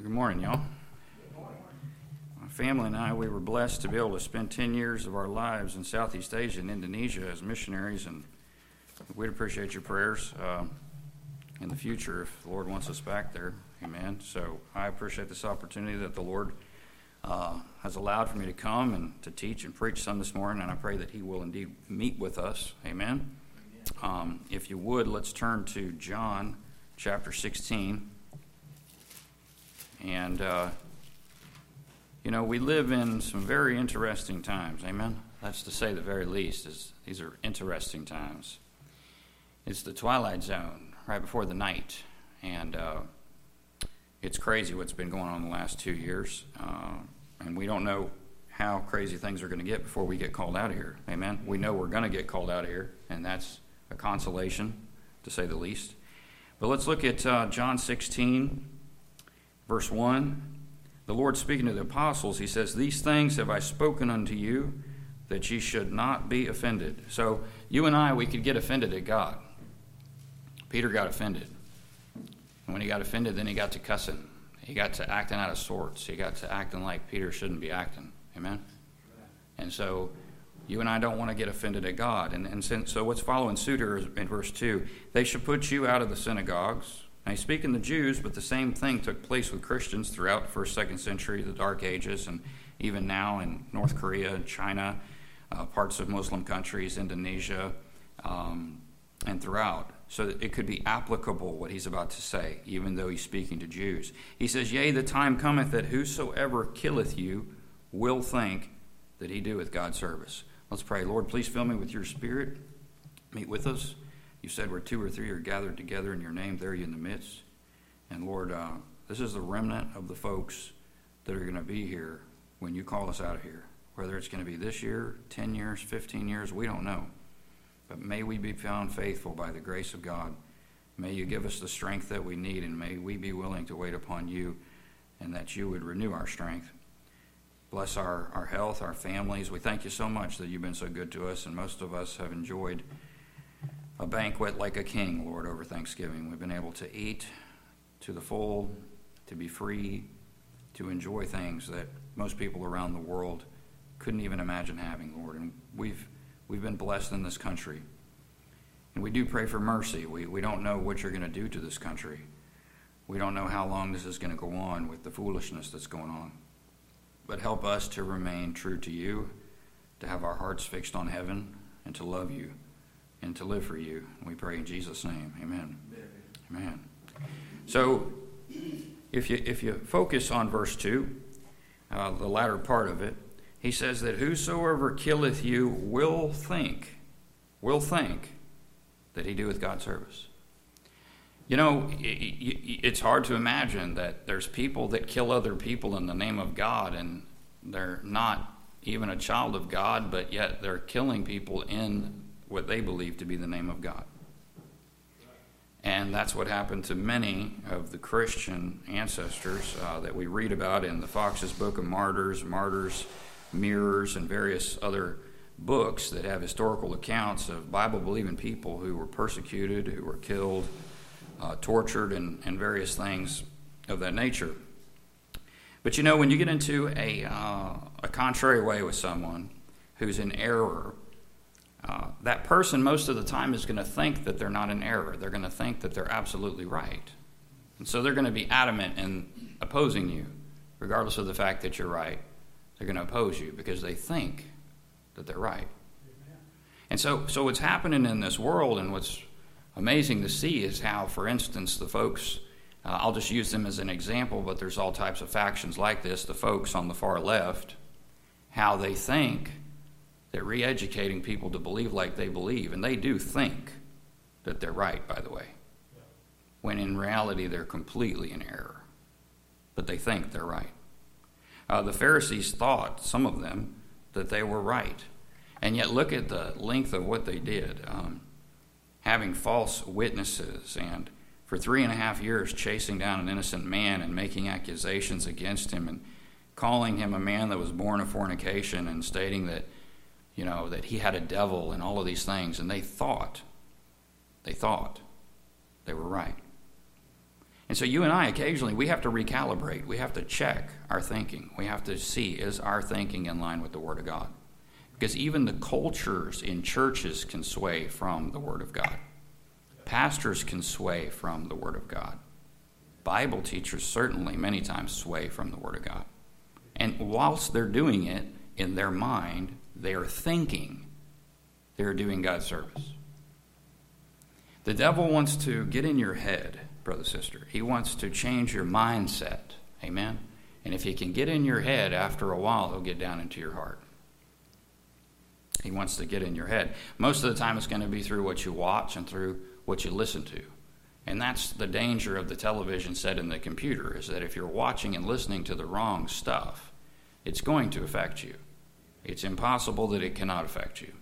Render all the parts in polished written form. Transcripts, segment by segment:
Good morning, y'all. My family and I, we were blessed to be able to spend 10 years of our lives in Southeast Asia and Indonesia as missionaries, and we'd appreciate your prayers in the future if the Lord wants us back there. Amen. So I appreciate this opportunity that the Lord has allowed for me to come and to teach and preach some this morning, and I pray that He will indeed meet with us. Amen. If you would, let's turn to John chapter 16. And, we live in some very interesting times. Amen. That's to say the very least. These are interesting times. It's the twilight zone, right before the night. And it's crazy what's been going on the last 2 years. And we don't know how crazy things are going to get before we get called out of here. Amen. We know we're going to get called out of here, and that's a consolation, to say the least. But let's look at John 16, verse 1. The Lord speaking to the apostles, He says, "These things have I spoken unto you, that ye should not be offended." So you and I, we could get offended at God. Peter got offended. And when he got offended, then he got to cussing. He got to acting out of sorts. He got to acting like Peter shouldn't be acting. Amen? And so you and I don't want to get offended at God. So what's following suit here is in verse 2. They shall put you out of the synagogues. Now he's speaking to Jews, but the same thing took place with Christians throughout the 1st, 2nd century, the Dark Ages, and even now in North Korea, China, parts of Muslim countries, Indonesia, and throughout. So that it could be applicable, what he's about to say, even though he's speaking to Jews. He says, "Yea, the time cometh that whosoever killeth you will think that he doeth God's service." Let's pray. Lord, please fill me with your Spirit. Meet with us. You said where 2 or 3 are gathered together in your name, there you in the midst. And Lord, this is the remnant of the folks that are going to be here when you call us out of here. Whether it's going to be this year, 10 years, 15 years, we don't know. But may we be found faithful by the grace of God. May you give us the strength that we need, and may we be willing to wait upon you, and that you would renew our strength. Bless our health, our families. We thank you so much that you've been so good to us, and most of us have enjoyed a banquet like a king, Lord, over Thanksgiving. We've been able to eat to the full, to be free, to enjoy things that most people around the world couldn't even imagine having, Lord. And we've been blessed in this country. And we do pray for mercy. We don't know what you're going to do to this country. We don't know how long this is going to go on with the foolishness that's going on. But help us to remain true to you, to have our hearts fixed on heaven, and to love you, and to live for you. We pray in Jesus' name. Amen. Amen. So if you focus on verse 2, the latter part of it, he says that whosoever killeth you will think that he doeth God's service. It's hard to imagine that there's people that kill other people in the name of God, and they're not even a child of God, but yet they're killing people in what they believe to be the name of God. And that's what happened to many of the Christian ancestors that we read about in the Fox's Book of Martyrs, Mirrors, and various other books that have historical accounts of Bible-believing people who were persecuted, who were killed, tortured, and various things of that nature. But when you get into a contrary way with someone who's in error, that person most of the time is going to think that they're not in error. They're going to think that they're absolutely right. And so they're going to be adamant in opposing you, regardless of the fact that you're right. They're going to oppose you because they think that they're right. And so what's happening in this world, and what's amazing to see, is how, for instance, the folks, I'll just use them as an example, but there's all types of factions like this, the folks on the far left, how they think that re-educating people to believe like they believe, and they do think that they're right, by the way, when in reality they're completely in error, but they think they're right. The Pharisees thought, some of them, that they were right, and yet look at the length of what they did, having false witnesses, and for 3.5 years chasing down an innocent man and making accusations against him and calling him a man that was born of fornication, and stating that that he had a devil and all of these things, and they thought they were right. And so you and I, occasionally, we have to recalibrate. We have to check our thinking. We have to see, is our thinking in line with the Word of God? Because even the cultures in churches can sway from the Word of God. Pastors can sway from the Word of God. Bible teachers certainly many times sway from the Word of God. And whilst they're doing it in their mind, they are thinking they're doing God's service. The devil wants to get in your head, brother, sister. He wants to change your mindset. Amen? And if he can get in your head, after a while, he'll get down into your heart. He wants to get in your head. Most of the time, it's going to be through what you watch and through what you listen to. And that's the danger of the television set in the computer, is that if you're watching and listening to the wrong stuff, it's going to affect you. It's impossible that it cannot affect you.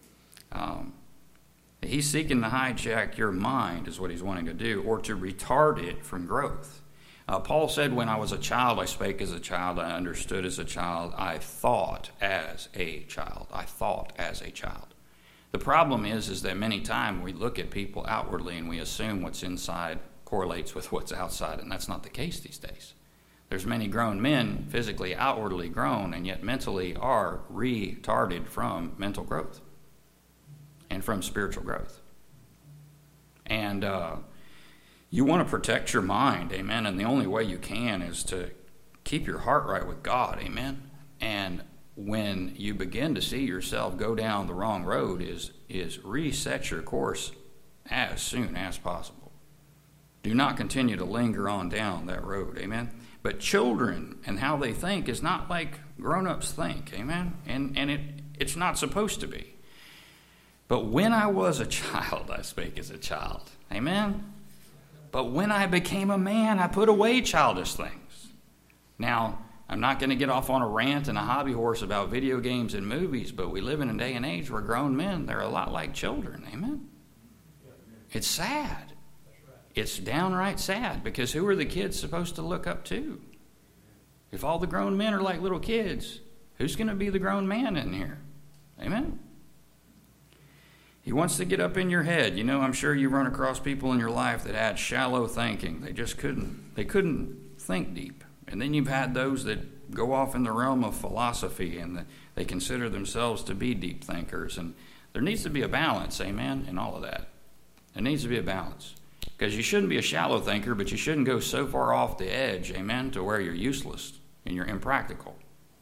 He's seeking to hijack your mind, is what he's wanting to do, or to retard it from growth. Paul said, when I was a child, I spake as a child, I understood as a child, I thought as a child. I thought as a child. The problem is that many times we look at people outwardly and we assume what's inside correlates with what's outside, and that's not the case these days. There's many grown men, physically outwardly grown, and yet mentally are retarded from mental growth and from spiritual growth. And you want to protect your mind, amen, and the only way you can is to keep your heart right with God, amen. And when you begin to see yourself go down the wrong road, is reset your course as soon as possible. Do not continue to linger on down that road, amen. But children and how they think is not like grown-ups think, amen? And it's not supposed to be. But when I was a child, I spake as a child, amen? But when I became a man, I put away childish things. Now, I'm not going to get off on a rant and a hobby horse about video games and movies, but we live in a day and age where grown men, they're a lot like children, amen? It's sad. It's downright sad, because who are the kids supposed to look up to? If all the grown men are like little kids, who's going to be the grown man in here? Amen? He wants to get up in your head. You know, I'm sure you run across people in your life that had shallow thinking. They just couldn't think deep. And then you've had those that go off in the realm of philosophy, and they consider themselves to be deep thinkers. And there needs to be a balance, amen, in all of that. There needs to be a balance. Because you shouldn't be a shallow thinker, but you shouldn't go so far off the edge, amen, to where you're useless and you're impractical.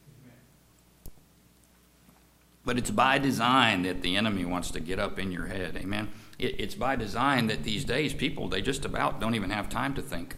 But it's by design that the enemy wants to get up in your head, amen. It's by design that these days people, they just about don't even have time to think.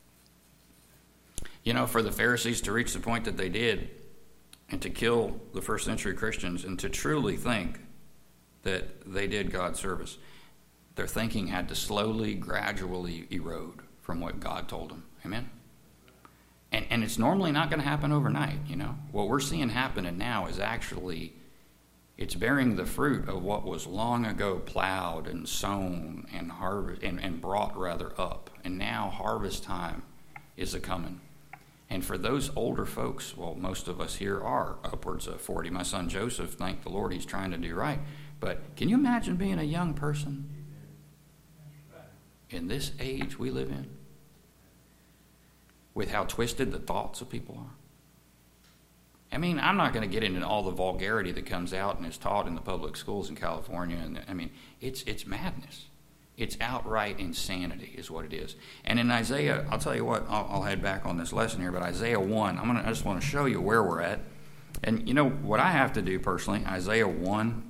You know, for the Pharisees to reach the point that they did, and to kill the first century Christians, and to truly think that they did God's service, their thinking had to slowly, gradually erode from what God told them. Amen? And it's normally not going to happen overnight, you know. What we're seeing happening now is actually, it's bearing the fruit of what was long ago plowed and sown and harvest and brought rather up. And now harvest time is a-coming. And for those older folks, well, most of us here are upwards of 40. My son Joseph, thank the Lord, he's trying to do right. But can you imagine being a young person in this age we live in, with how twisted the thoughts of people are? I mean, I'm not going to get into all the vulgarity that comes out and is taught in the public schools in California. And I mean, it's madness. It's outright insanity is what it is. And in Isaiah, I'll tell you what, I'll head back on this lesson here, but Isaiah 1, I just want to show you where we're at. And you know what I have to do personally, Isaiah 1,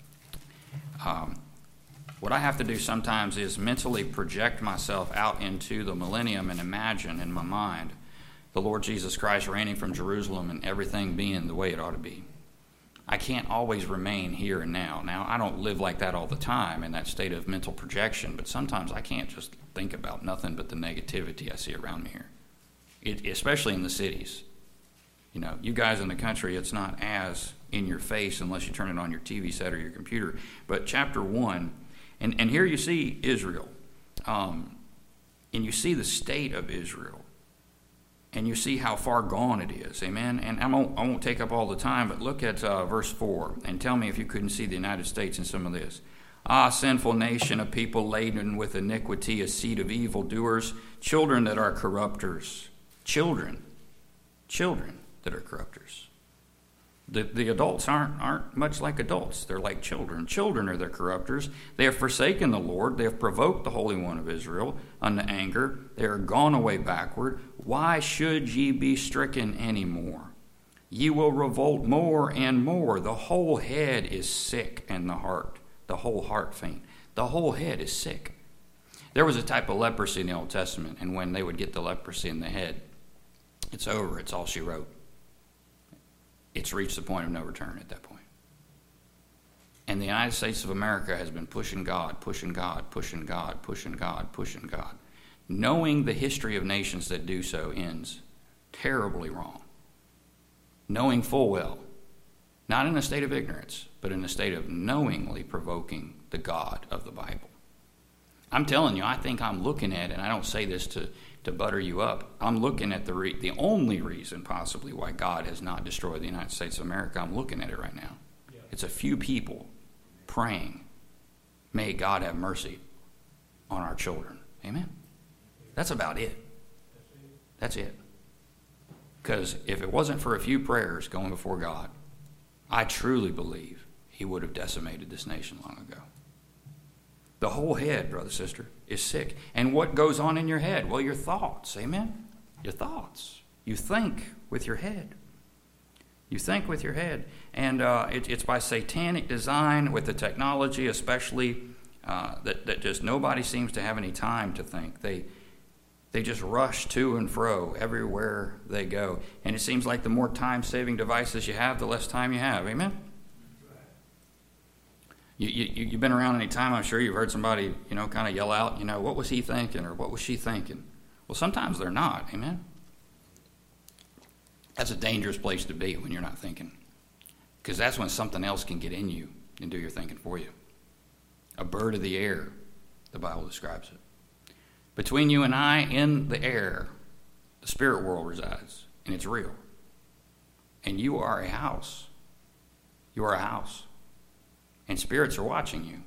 what I have to do sometimes is mentally project myself out into the millennium and imagine in my mind the Lord Jesus Christ reigning from Jerusalem and everything being the way it ought to be. I can't always remain here and now. Now, I don't live like that all the time in that state of mental projection, but sometimes I can't just think about nothing but the negativity I see around me here, especially in the cities. You know, you guys in the country, it's not as in your face unless you turn it on your TV set or your computer. But chapter 1, and here you see Israel, and you see the state of Israel. And you see how far gone it is, amen? And I won't take up all the time, but look at verse 4 and tell me if you couldn't see the United States in some of this. Ah, sinful nation, a people laden with iniquity, a seed of evildoers, children that are corrupters. Children that are corrupters. The adults aren't much like adults. They're like children. Children are the corrupters. They have forsaken the Lord. They have provoked the Holy One of Israel unto anger. They are gone away backward. Why should ye be stricken any more? Ye will revolt more and more. The whole head is sick, and the whole heart faint. The whole head is sick. There was a type of leprosy in the Old Testament, and when they would get the leprosy in the head, it's over. It's all she wrote. It's reached the point of no return at that point. And the United States of America has been pushing God, pushing God, pushing God, pushing God, pushing God. Knowing the history of nations that do so ends terribly wrong. Knowing full well, not in a state of ignorance, but in a state of knowingly provoking the God of the Bible. I'm telling you, I think I'm looking at, and I don't say this to butter you up, I'm looking at the only reason possibly why God has not destroyed the United States of America. I'm looking at it right now. Yeah. It's a few people praying, may God have mercy on our children. Amen? That's about it. That's it. Because if it wasn't for a few prayers going before God, I truly believe he would have decimated this nation long ago. The whole head, brother, sister, is sick. And what goes on in your head? Well, your thoughts. Amen? Your thoughts. You think with your head. You think with your head. And it's by satanic design with the technology, especially, that just nobody seems to have any time to think. They just rush to and fro everywhere they go. And it seems like the more time-saving devices you have, the less time you have. Amen? You've been around any time, I'm sure you've heard somebody, kind of yell out, what was he thinking or what was she thinking? Well, sometimes they're not. Amen? That's a dangerous place to be when you're not thinking. Because that's when something else can get in you and do your thinking for you. A bird of the air, the Bible describes it. Between you and I, in the air, the spirit world resides, and it's real. And you are a house. You are a house. And spirits are watching you.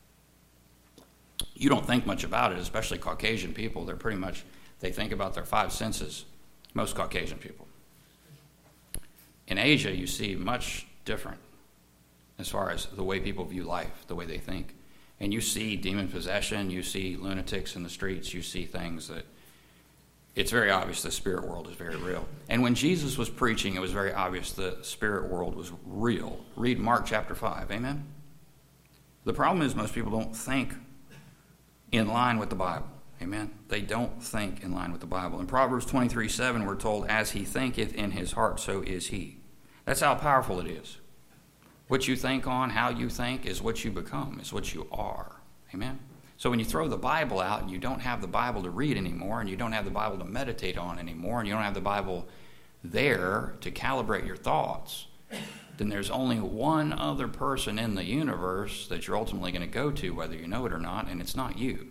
You don't think much about it, especially Caucasian people. They think about their five senses, most Caucasian people. In Asia, you see much different as far as the way people view life, the way they think. And you see demon possession, you see lunatics in the streets, you see things that it's very obvious the spirit world is very real. And when Jesus was preaching, it was very obvious the spirit world was real. Read Mark chapter 5, amen? The problem is most people don't think in line with the Bible, amen? They don't think in line with the Bible. In Proverbs 23:7, we're told, as he thinketh in his heart, so is he. That's how powerful it is. What you think on, how you think, is what you become, is what you are. Amen? So when you throw the Bible out and you don't have the Bible to read anymore, and you don't have the Bible to meditate on anymore, and you don't have the Bible there to calibrate your thoughts, then there's only one other person in the universe that you're ultimately going to go to, whether you know it or not, and it's not you.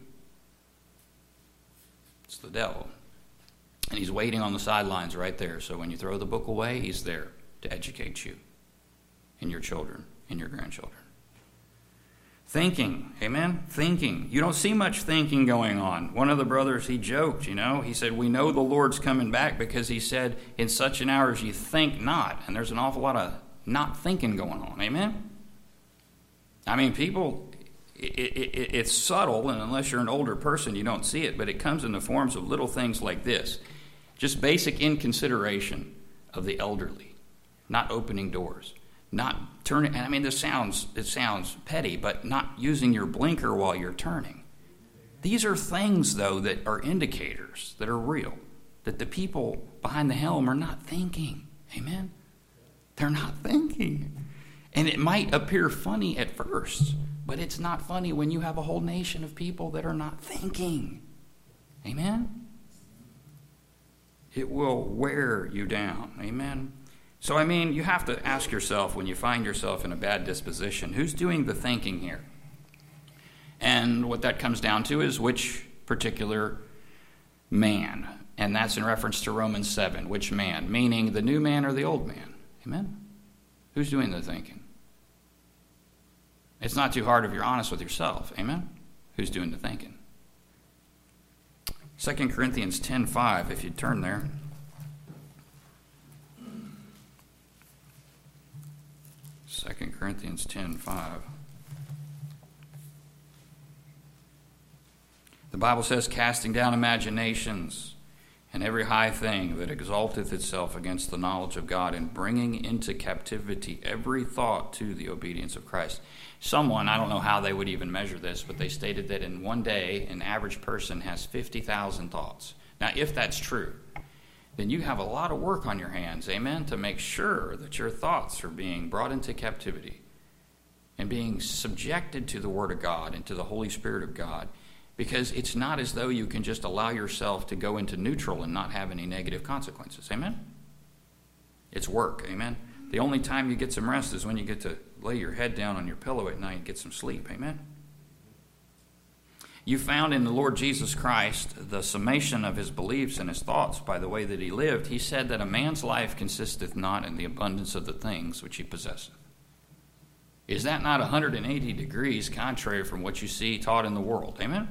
It's the devil. And he's waiting on the sidelines right there. So when you throw the book away, he's there to educate you and your children and your grandchildren. Thinking, amen? Thinking. You don't see much thinking going on. One of the brothers, he joked, he said, we know the Lord's coming back because he said, in such an hour as you think not. And there's an awful lot of not thinking going on, amen? I mean, people, it's subtle, and unless you're an older person, you don't see it, but it comes in the forms of little things like this. Just basic inconsideration of the elderly, not opening doors. Not turning, and I mean, it sounds petty, but not using your blinker while you're turning. These are things, though, that are indicators, that are real, that the people behind the helm are not thinking. Amen? They're not thinking. And it might appear funny at first, but it's not funny when you have a whole nation of people that are not thinking. Amen? It will wear you down. Amen? So, I mean, you have to ask yourself when you find yourself in a bad disposition, who's doing the thinking here? And what that comes down to is which particular man. And that's in reference to Romans 7. Which man? Meaning the new man or the old man. Amen? Who's doing the thinking? It's not too hard if you're honest with yourself. Amen? Who's doing the thinking? 2 Corinthians 10:5, if you turn there. Second Corinthians 10:5. The Bible says, casting down imaginations and every high thing that exalteth itself against the knowledge of God, and bringing into captivity every thought to the obedience of Christ. Someone, I don't know how they would even measure this, but they stated that in one day, an average person has 50,000 thoughts. Now, if that's true, then you have a lot of work on your hands, amen, to make sure that your thoughts are being brought into captivity and being subjected to the Word of God and to the Holy Spirit of God. Because it's not as though you can just allow yourself to go into neutral and not have any negative consequences. Amen? It's work. Amen? The only time you get some rest is when you get to lay your head down on your pillow at night and get some sleep. Amen? You found in the Lord Jesus Christ the summation of his beliefs and his thoughts by the way that he lived. He said that a man's life consisteth not in the abundance of the things which he possesseth. Is that not 180 degrees contrary from what you see taught in the world? Amen?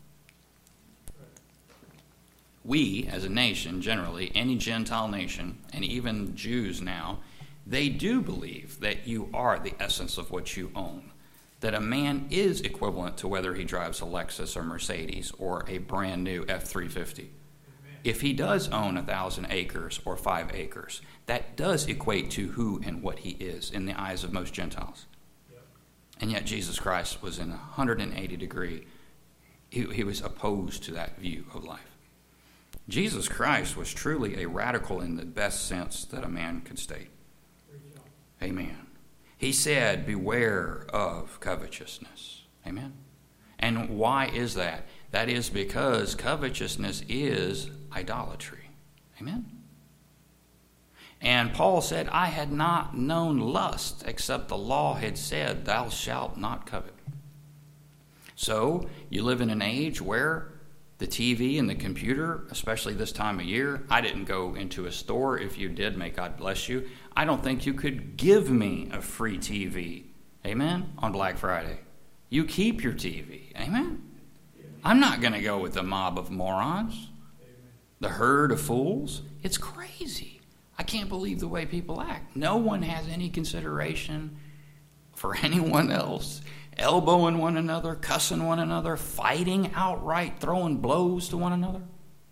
We, as a nation, generally, any Gentile nation, and even Jews now, they do believe that you are the essence of what you own. That a man is equivalent to whether he drives a Lexus or Mercedes or a brand new F-350. Amen. If he does own 1,000 acres or 5 acres, that does equate to who and what he is in the eyes of most Gentiles. Yep. And yet Jesus Christ was in 180 degree. He was opposed to that view of life. Jesus Christ was truly a radical in the best sense that a man could state. Amen. He said, beware of covetousness. Amen. And why is that? That is because covetousness is idolatry. Amen. And Paul said, I had not known lust except the law had said, thou shalt not covet. So you live in an age where the TV and the computer, especially this time of year, I didn't go into a store. If you did, may God bless you. I don't think you could give me a free TV, amen, on Black Friday. You keep your TV, amen. I'm not going to go with the mob of morons, the herd of fools. It's crazy. I can't believe the way people act. No one has any consideration for anyone else. Elbowing one another, cussing one another, fighting outright, throwing blows to one another.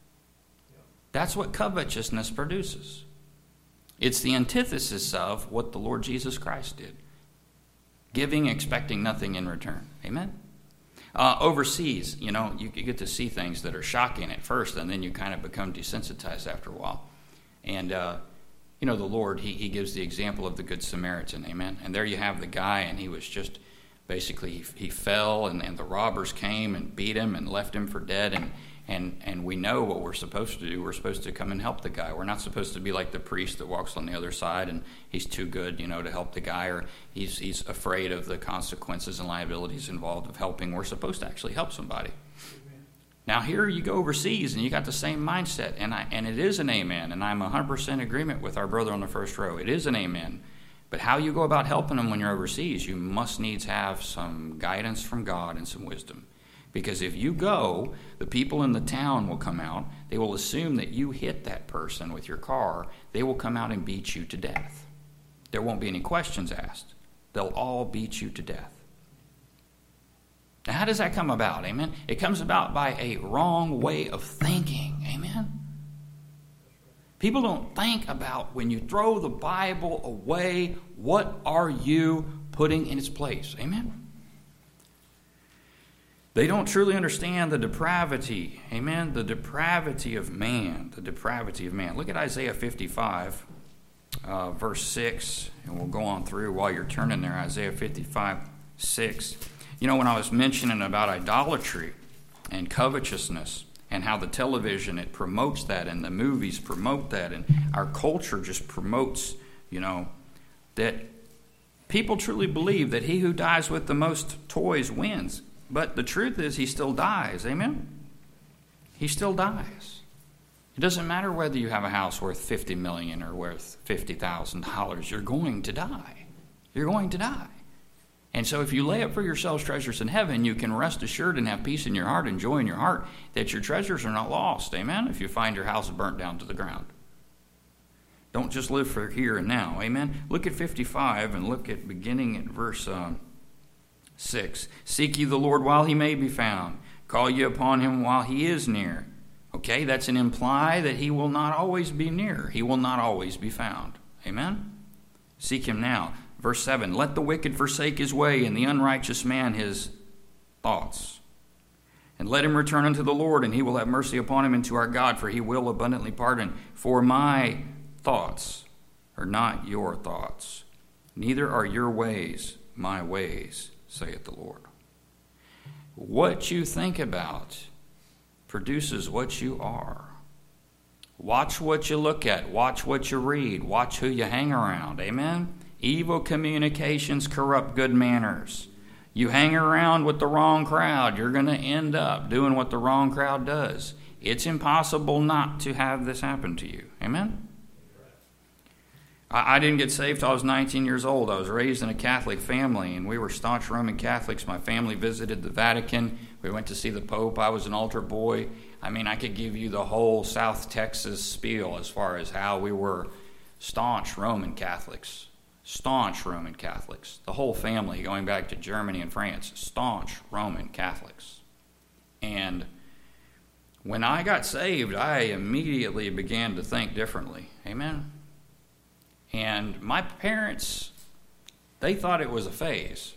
That's what covetousness produces. It's the antithesis of what the Lord Jesus Christ did. Giving, expecting nothing in return. Amen? Overseas, you get to see things that are shocking at first, and then you kind of become desensitized after a while. And, the Lord, he gives the example of the Good Samaritan. Amen? And there you have the guy, and he was just... Basically, he fell, and the robbers came and beat him and left him for dead. And we know what we're supposed to do. We're supposed to come and help the guy. We're not supposed to be like the priest that walks on the other side and he's too good, to help the guy, or he's afraid of the consequences and liabilities involved of helping. We're supposed to actually help somebody. Amen. Now, here you go overseas, and you got the same mindset, and it is an amen, and I'm 100% agreement with our brother on the first row. It is an amen. But how you go about helping them when you're overseas, you must needs have some guidance from God and some wisdom. Because if you go, the people in the town will come out. They will assume that you hit that person with your car. They will come out and beat you to death. There won't be any questions asked. They'll all beat you to death. Now, how does that come about? Amen? It comes about by a wrong way of thinking. Amen? People don't think about, when you throw the Bible away, what are you putting in its place? Amen? They don't truly understand the depravity. Amen? The depravity of man. The depravity of man. Look at Isaiah 55, verse 6. And we'll go on through while you're turning there. Isaiah 55, 6. When I was mentioning about idolatry and covetousness, and how the television, it promotes that, and the movies promote that, and our culture just promotes, that people truly believe that he who dies with the most toys wins. But the truth is, he still dies. Amen? He still dies. It doesn't matter whether you have a house worth $50 million or worth $50,000. You're going to die. You're going to die. And so if you lay up for yourselves treasures in heaven, you can rest assured and have peace in your heart and joy in your heart that your treasures are not lost. Amen? If you find your house burnt down to the ground. Don't just live for here and now. Amen? Look at 55 and look at beginning at verse 6. Seek ye the Lord while he may be found. Call ye upon him while he is near. Okay, that's an imply that he will not always be near. He will not always be found. Amen? Seek him now. Verse 7, let the wicked forsake his way, and the unrighteous man his thoughts. And let him return unto the Lord, and he will have mercy upon him and to our God, for he will abundantly pardon. For my thoughts are not your thoughts, neither are your ways my ways, saith the Lord. What you think about produces what you are. Watch what you look at. Watch what you read. Watch who you hang around. Amen? Evil communications corrupt good manners. You hang around with the wrong crowd, you're going to end up doing what the wrong crowd does. It's impossible not to have this happen to you. Amen? I didn't get saved till I was 19 years old. I was raised in a Catholic family, and we were staunch Roman Catholics. My family visited the Vatican. We went to see the Pope. I was an altar boy. I mean, I could give you the whole South Texas spiel as far as how we were staunch Roman Catholics. Staunch Roman Catholics. The whole family, going back to Germany and France, staunch Roman Catholics. And when I got saved, I immediately began to think differently. Amen? And my parents, they thought it was a phase.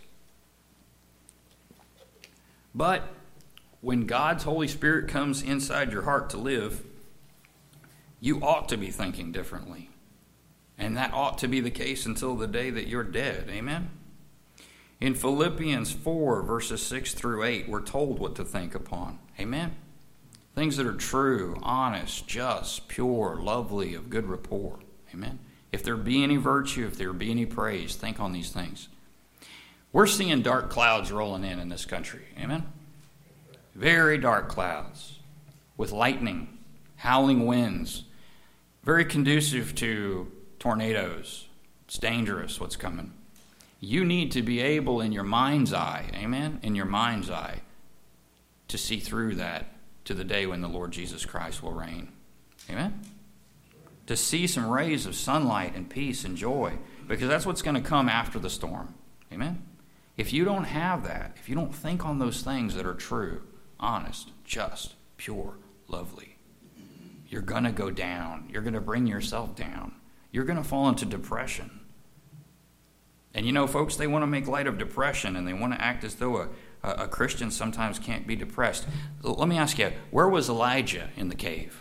But when God's Holy Spirit comes inside your heart to live, you ought to be thinking differently. And that ought to be the case until the day that you're dead. Amen? In Philippians 4, verses 6 through 8, we're told what to think upon. Amen? Things that are true, honest, just, pure, lovely, of good rapport. Amen? If there be any virtue, if there be any praise, think on these things. We're seeing dark clouds rolling in this country. Amen? Very dark clouds with lightning, howling winds, very conducive to tornadoes. It's dangerous what's coming. You need to be able in your mind's eye, amen, in your mind's eye, to see through that to the day when the Lord Jesus Christ will reign. Amen? To see some rays of sunlight and peace and joy, because that's what's going to come after the storm. Amen? If you don't have that, if you don't think on those things that are true, honest, just, pure, lovely, you're going to go down. You're going to bring yourself down. You're going to fall into depression. And you know, folks, they want to make light of depression, and they want to act as though a Christian sometimes can't be depressed. Let me ask you, where was Elijah in the cave?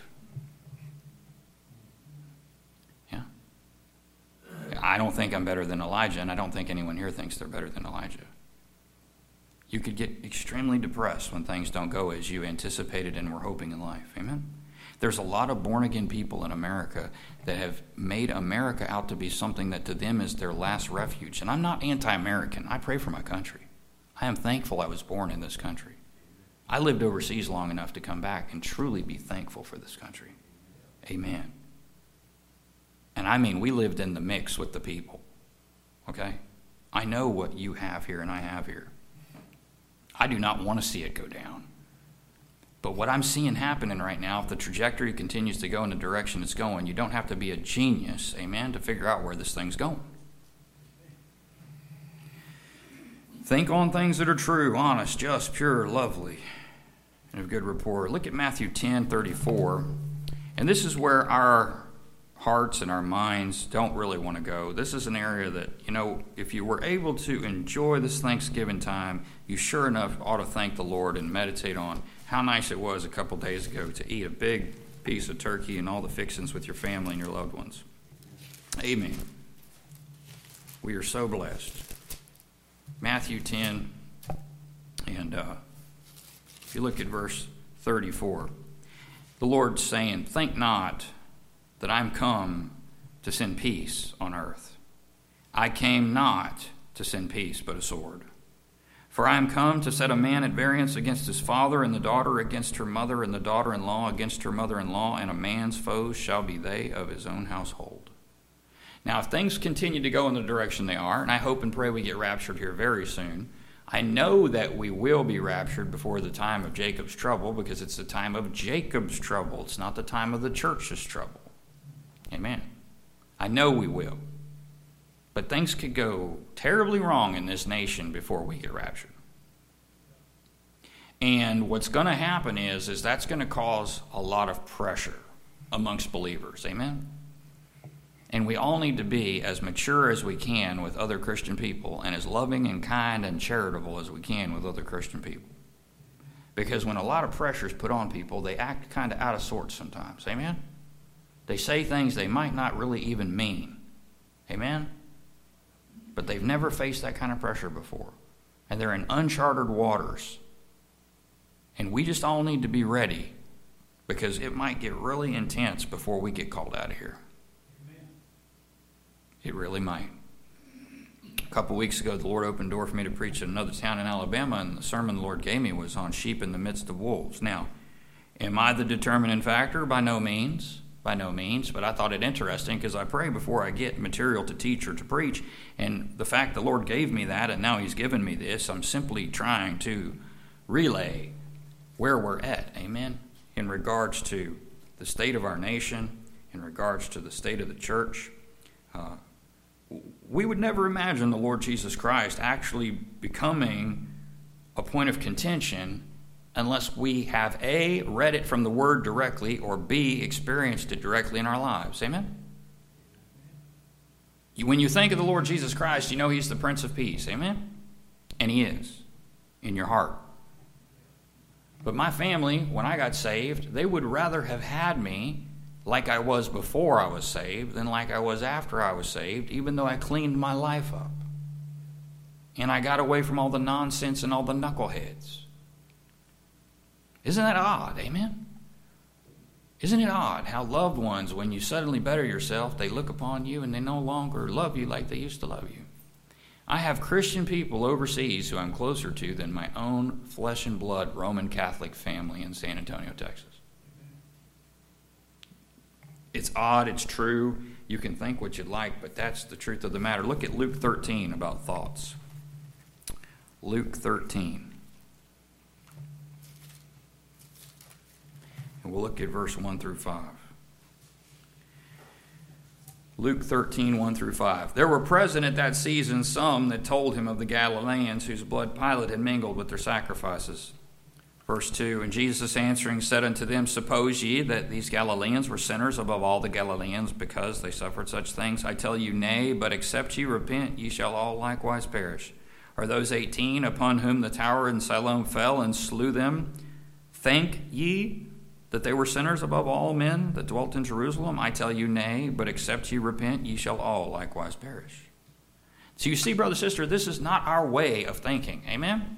Yeah? I don't think I'm better than Elijah, and I don't think anyone here thinks they're better than Elijah. You could get extremely depressed when things don't go as you anticipated and were hoping in life. Amen? There's a lot of born-again people in America that have made America out to be something that to them is their last refuge. And I'm not anti-American. I pray for my country. I am thankful I was born in this country. I lived overseas long enough to come back and truly be thankful for this country. Amen. And I mean, we lived in the mix with the people. Okay? I know what you have here and I have here. I do not want to see it go down. But what I'm seeing happening right now, if the trajectory continues to go in the direction it's going, you don't have to be a genius, amen, to figure out where this thing's going. Think on things that are true, honest, just, pure, lovely, and of good rapport. Look at Matthew 10:34. And this is where our hearts and our minds don't really want to go. This is an area that, you know, if you were able to enjoy this Thanksgiving time, you sure enough ought to thank the Lord and meditate on how nice it was a couple days ago to eat a big piece of turkey and all the fixings with your family and your loved ones. Amen. We are so blessed. Matthew 10, and if you look at verse 34, the Lord's saying, think not that I'm come to send peace on earth. I came not to send peace, but a sword. For I am come to set a man at variance against his father, and the daughter against her mother, and the daughter-in-law against her mother-in-law, and a man's foes shall be they of his own household. Now, if things continue to go in the direction they are, and I hope and pray we get raptured here very soon, I know that we will be raptured before the time of Jacob's trouble, because it's the time of Jacob's trouble. It's not the time of the church's trouble. Amen. I know we will. But things could go terribly wrong in this nation before we get raptured. And what's going to happen is that's going to cause a lot of pressure amongst believers. Amen? And we all need to be as mature as we can with other Christian people, and as loving and kind and charitable as we can with other Christian people. Because when a lot of pressure is put on people, they act kind of out of sorts sometimes. Amen? They say things they might not really even mean. Amen? But they've never faced that kind of pressure before. And they're in uncharted waters. And we just all need to be ready, because it might get really intense before we get called out of here. Amen. It really might. A couple weeks ago, the Lord opened a door for me to preach in another town in Alabama, and the sermon the Lord gave me was on sheep in the midst of wolves. Now, am I the determining factor? By no means. By no means, but I thought it interesting, because I pray before I get material to teach or to preach, and the fact the Lord gave me that, and now He's given me this, I'm simply trying to relay where we're at, amen, in regards to the state of our nation, in regards to the state of the church. We would never imagine the Lord Jesus Christ actually becoming a point of contention unless we have A, read it from the Word directly, or B, experienced it directly in our lives. Amen? When you think of the Lord Jesus Christ, you know He's the Prince of Peace. Amen? And He is in your heart. But my family, when I got saved, they would rather have had me like I was before I was saved than like I was after I was saved, even though I cleaned my life up. And I got away from all the nonsense and all the knuckleheads. Isn't that odd? Amen? Isn't it odd how loved ones, when you suddenly better yourself, they look upon you and they no longer love you like they used to love you? I have Christian people overseas who I'm closer to than my own flesh and blood Roman Catholic family in San Antonio, Texas. It's odd, it's true. You can think what you'd like, but that's the truth of the matter. Look at Luke 13 about thoughts. Luke 13. And we'll look at verse 1 through 5. Luke 13, 1 through 5. There were present at that season some that told him of the Galileans whose blood Pilate had mingled with their sacrifices. Verse 2, and Jesus answering said unto them, suppose ye that these Galileans were sinners above all the Galileans because they suffered such things? I tell you, nay, but except ye repent, ye shall all likewise perish. Are those 18 upon whom the tower in Siloam fell and slew them, think ye that they were sinners above all men that dwelt in Jerusalem? I tell you, nay, but except ye repent, ye shall all likewise perish. So you see, brother, sister, this is not our way of thinking. Amen?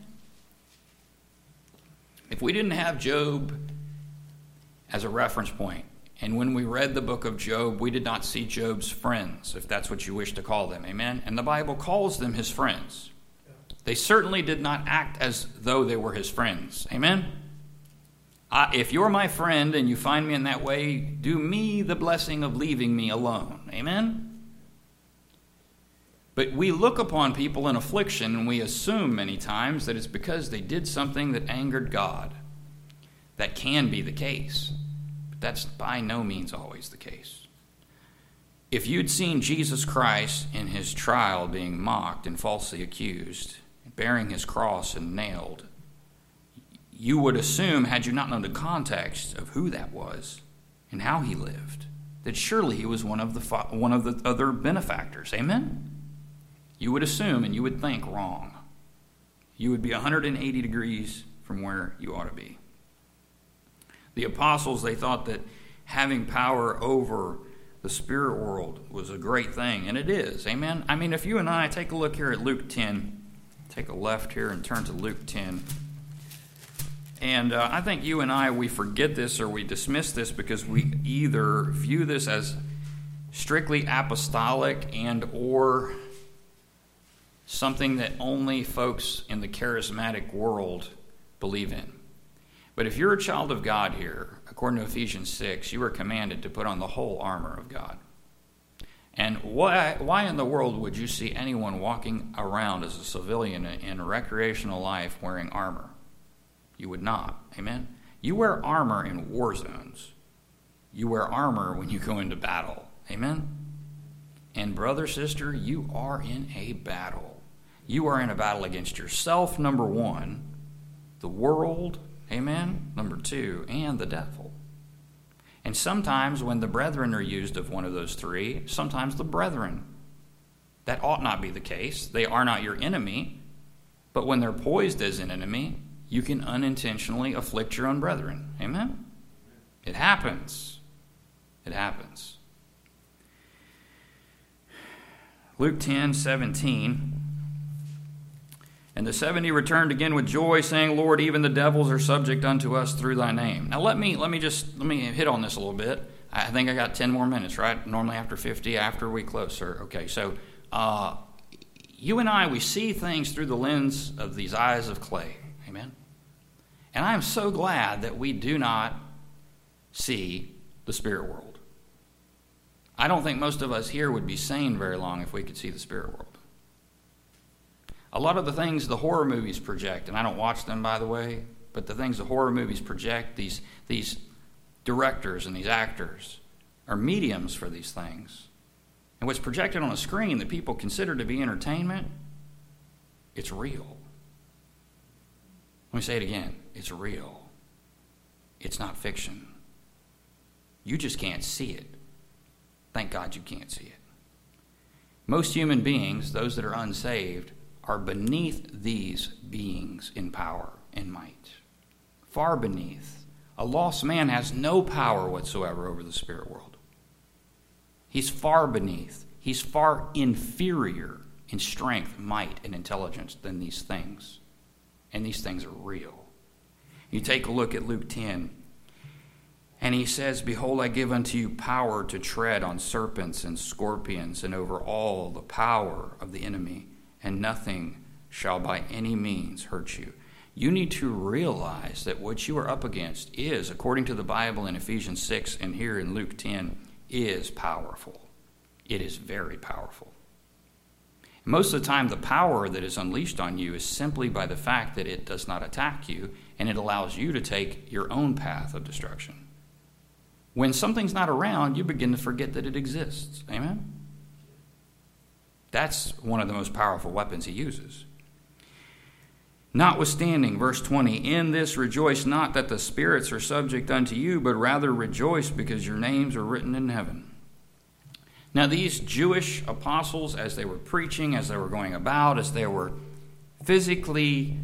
If we didn't have Job as a reference point, and when we read the book of Job, we did not see Job's friends, if that's what you wish to call them. Amen? And the Bible calls them his friends. They certainly did not act as though they were his friends. Amen? If you're my friend and you find me in that way, do me the blessing of leaving me alone. Amen? But we look upon people in affliction and we assume many times that it's because they did something that angered God. That can be the case, but that's by no means always the case. If you'd seen Jesus Christ in his trial being mocked and falsely accused, bearing his cross and nailed, you would assume, had you not known the context of who that was and how he lived, that surely he was one of the other benefactors. Amen? You would assume and you would think wrong. You would be 180 degrees from where you ought to be. The apostles, they thought that having power over the spirit world was a great thing, and it is. Amen? I mean, if you and I take a look here at Luke 10, take a left here and turn to Luke 10. And I think you and I, we forget this or we dismiss this because we either view this as strictly apostolic and or something that only folks in the charismatic world believe in. But if you're a child of God here, according to Ephesians 6, you are commanded to put on the whole armor of God. And why in the world would you see anyone walking around as a civilian in a recreational life wearing armor? You would not. Amen? You wear armor in war zones. You wear armor when you go into battle. Amen? And brother, sister, you are in a battle. You are in a battle against yourself, number one, the world, amen, number two, and the devil. And sometimes when the brethren are used of one of those three, sometimes the brethren. That ought not be the case. They are not your enemy. But when they're poised as an enemy, you can unintentionally afflict your own brethren. Amen? It happens. It happens. Luke 10:17. And the 70 returned again with joy, saying, Lord, even the devils are subject unto us through thy name. Now let me hit on this a little bit. I think I got 10 more minutes, right? Normally after 50, after we close, sir. Okay, so you and I, we see things through the lens of these eyes of clay. Amen? And I am so glad that we do not see the spirit world. I don't think most of us here would be sane very long if we could see the spirit world. A lot of the things the horror movies project, and I don't watch them, by the way, but the things the horror movies project, these directors and these actors are mediums for these things. And what's projected on a screen that people consider to be entertainment, it's real. Let me say it again. It's real. It's not fiction. You just can't see it. Thank God you can't see it. Most human beings, those that are unsaved, are beneath these beings in power and might. Far beneath. A lost man has no power whatsoever over the spirit world. He's far beneath. He's far inferior in strength, might, and intelligence than these things. And these things are real. You take a look at Luke 10, and he says, Behold, I give unto you power to tread on serpents and scorpions and over all the power of the enemy, and nothing shall by any means hurt you. You need to realize that what you are up against is, according to the Bible in Ephesians 6 and here in Luke 10, is powerful. It is very powerful. Most of the time, the power that is unleashed on you is simply by the fact that it does not attack you, and it allows you to take your own path of destruction. When something's not around, you begin to forget that it exists. Amen? That's one of the most powerful weapons he uses. Notwithstanding, verse 20, in this rejoice not that the spirits are subject unto you, but rather rejoice because your names are written in heaven. Now these Jewish apostles, as they were preaching, as they were going about, as they were physically,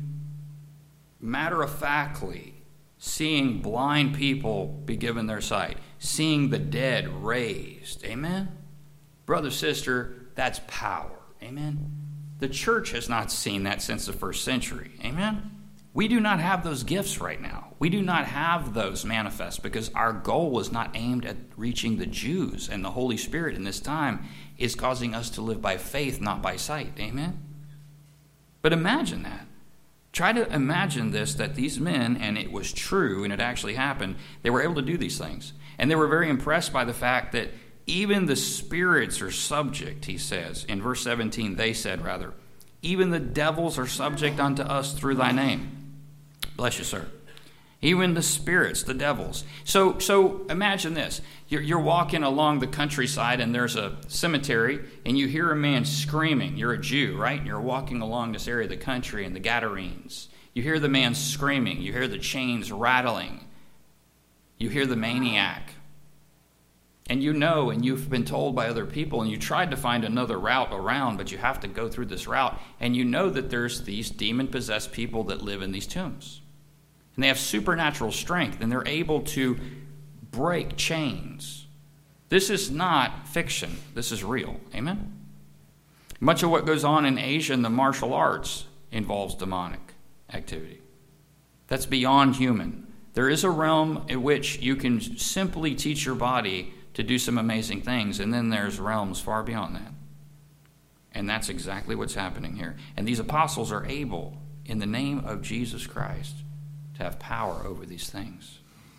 matter-of-factly seeing blind people be given their sight, seeing the dead raised, amen? Brother, sister, that's power. Amen? The church has not seen that since the first century. Amen? We do not have those gifts right now. We do not have those manifest because our goal is not aimed at reaching the Jews, and the Holy Spirit in this time is causing us to live by faith, not by sight. Amen? But imagine that. Try to imagine this, that these men, and it was true, and it actually happened, they were able to do these things. And they were very impressed by the fact that even the spirits are subject, he says. In verse 17, they said, rather, even the devils are subject unto us through thy name. Bless you, sir. Even the spirits, the devils. So imagine this. You're walking along the countryside, and there's a cemetery, and you hear a man screaming. You're a Jew, right? And you're walking along this area of the country in the Gadarenes. You hear the man screaming. You hear the chains rattling. You hear the maniac. And you know, and you've been told by other people, and you tried to find another route around, but you have to go through this route. And you know that there's these demon-possessed people that live in these tombs. And they have supernatural strength, and they're able to break chains. This is not fiction. This is real. Amen? Much of what goes on in Asia in the martial arts involves demonic activity. That's beyond human. There is a realm in which you can simply teach your body to do some amazing things, and then there's realms far beyond that. And that's exactly what's happening here. And these apostles are able, in the name of Jesus Christ, to have power over these things.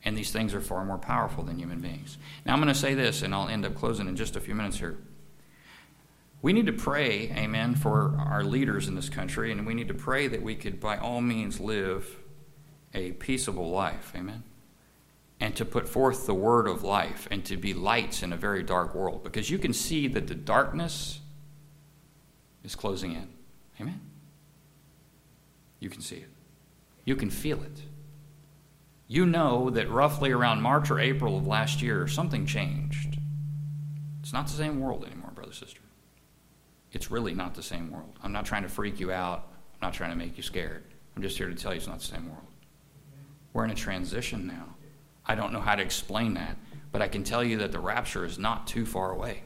And these things are far more powerful than human beings. Now I'm going to say this, and I'll end up closing in just a few minutes here. We need to pray, amen, for our leaders in this country, and we need to pray that we could by all means live a peaceable life, amen, and to put forth the word of life and to be lights in a very dark world, because you can see that the darkness is closing in, amen. You can see it. You can feel it. You know that roughly around March or April of last year, something changed. It's not the same world anymore, brother, sister. It's really not the same world. I'm not trying to freak you out. I'm not trying to make you scared. I'm just here to tell you it's not the same world. We're in a transition now. I don't know how to explain that, but I can tell you that the rapture is not too far away.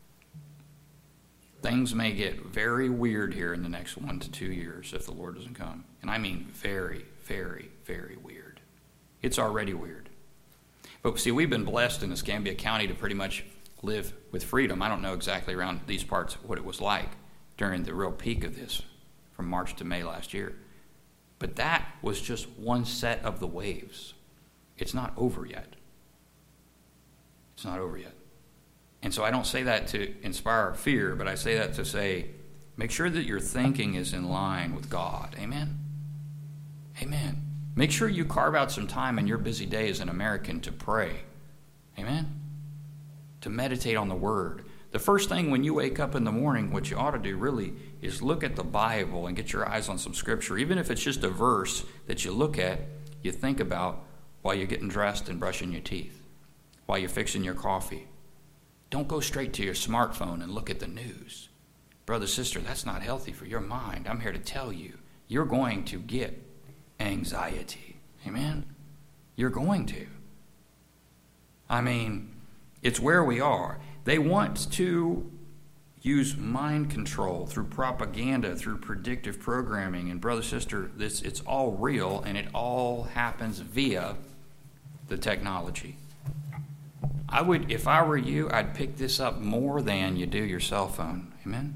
Things may get very weird here in the next 1 to 2 years if the Lord doesn't come. And I mean very, very, very weird. It's already weird. But see, we've been blessed in Escambia County to pretty much live with freedom. I don't know exactly around these parts what it was like during the real peak of this from March to May last year. But that was just one set of the waves. It's not over yet. It's not over yet. And so I don't say that to inspire fear, but I say that to say, make sure that your thinking is in line with God. Amen? Amen. Make sure you carve out some time in your busy day as an American to pray. Amen? To meditate on the Word. The first thing when you wake up in the morning, what you ought to do really is look at the Bible and get your eyes on some Scripture. Even if it's just a verse that you look at, you think about while you're getting dressed and brushing your teeth, while you're fixing your coffee. Don't go straight to your smartphone and look at the news. Brother, sister, that's not healthy for your mind. I'm here to tell you, you're going to get anxiety. Amen? You're going to. I mean, it's where we are. They want to use mind control through propaganda, through predictive programming. And brother, sister, it's all real, and it all happens via the technology. If I were you, I'd pick this up more than you do your cell phone. Amen?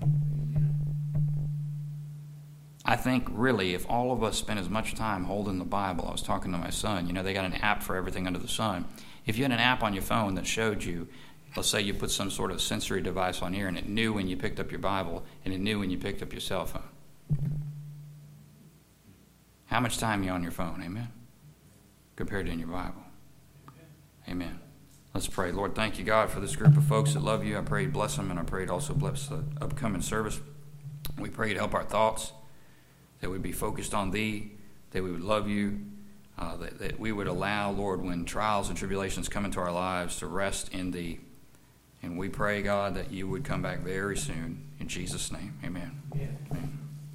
I think really if all of us spent as much time holding the Bible, I was talking to my son, they got an app for everything under the sun. If you had an app on your phone that showed you, let's say you put some sort of sensory device on here and it knew when you picked up your Bible and it knew when you picked up your cell phone. How much time are you on your phone? Amen? Compared to in your Bible. Amen. Let's pray. Lord, thank you, God, for this group of folks that love you. I pray you bless them, and I pray you'd also bless the upcoming service. We pray you'd help our thoughts, that we'd be focused on thee, that we would love you, that we would allow, Lord, when trials and tribulations come into our lives, to rest in thee. And we pray, God, that you would come back very soon. In Jesus' name, amen. Yeah. Amen.